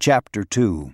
Chapter 2.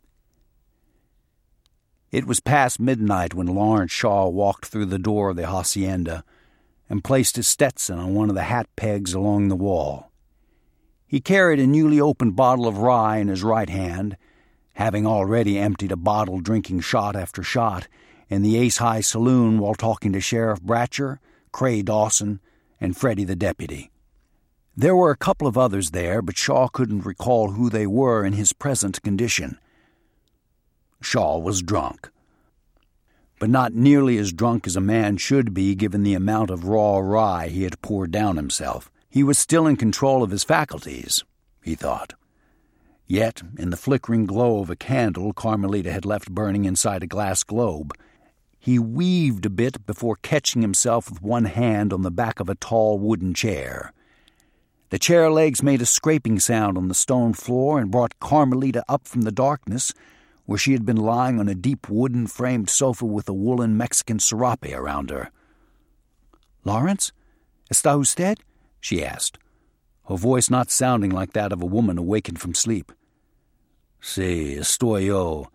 It was past midnight when Lawrence Shaw walked through the door of the hacienda and placed his Stetson on one of the hat pegs along the wall. He carried a newly opened bottle of rye in his right hand, having already emptied a bottle drinking shot after shot in the Ace High Saloon while talking to Sheriff Bratcher, Cray Dawson, and Freddie the deputy. There were a couple of others there, but Shaw couldn't recall who they were in his present condition. Shaw was drunk, but not nearly as drunk as a man should be given the amount of raw rye he had poured down himself. He was still in control of his faculties, he thought. Yet, in the flickering glow of a candle Carmelita had left burning inside a glass globe, he weaved a bit before catching himself with one hand on the back of a tall wooden chair. The chair legs made a scraping sound on the stone floor and brought Carmelita up from the darkness, where she had been lying on a deep wooden-framed sofa with a woolen Mexican serape around her. "Lawrence, está usted?" she asked, her voice not sounding like that of a woman awakened from sleep. "Sí, estoy yo.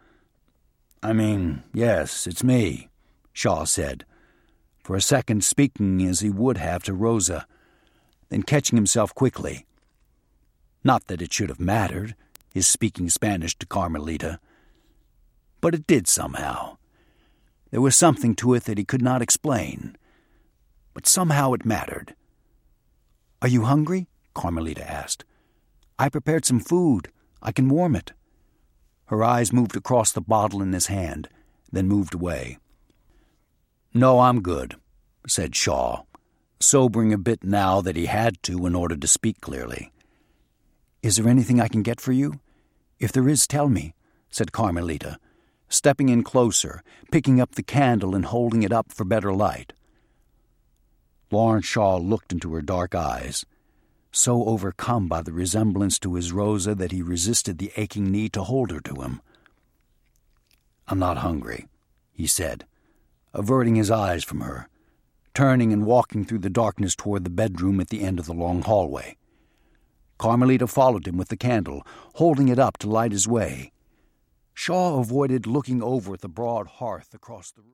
Yes, it's me," Shaw said, for a second speaking as he would have to Rosa, then catching himself quickly. Not that it should have mattered, his speaking Spanish to Carmelita, but it did somehow. There was something to it that he could not explain, but somehow it mattered. "Are you hungry?" Carmelita asked. "I prepared some food. I can warm it." Her eyes moved across the bottle in his hand, then moved away. "No, I'm good," said Shaw, sobering a bit now that he had to in order to speak clearly. "Is there anything I can get for you? If there is, tell me," said Carmelita, stepping in closer, picking up the candle and holding it up for better light. Lawrence Shaw looked into her dark eyes, so overcome by the resemblance to his Rosa that he resisted the aching need to hold her to him. "I'm not hungry," he said, averting his eyes from her, turning and walking through the darkness toward the bedroom at the end of the long hallway. Carmelita followed him with the candle, holding it up to light his way. Shaw avoided looking over at the broad hearth across the room.